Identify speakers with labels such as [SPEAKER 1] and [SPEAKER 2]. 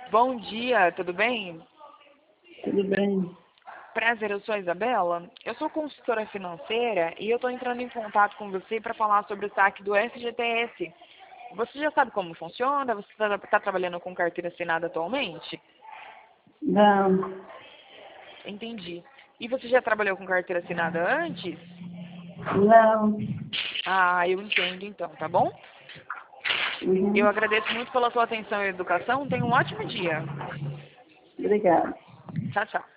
[SPEAKER 1] Bom dia, tudo bem?
[SPEAKER 2] Tudo bem?
[SPEAKER 1] Prazer, eu sou a Isabela. Eu sou consultora financeira e eu estou entrando em contato com você para falar sobre o saque do FGTS. Você já sabe como funciona? Você está trabalhando com carteira assinada atualmente?
[SPEAKER 2] Não,
[SPEAKER 1] Entendi. E você já trabalhou com carteira assinada antes?
[SPEAKER 2] não.
[SPEAKER 1] Ah, eu entendo então, tá bom? Eu
[SPEAKER 2] Uhum.
[SPEAKER 1] agradeço muito pela sua atenção e educação. Tenha um ótimo dia.
[SPEAKER 2] Obrigada.
[SPEAKER 1] Tchau, tchau.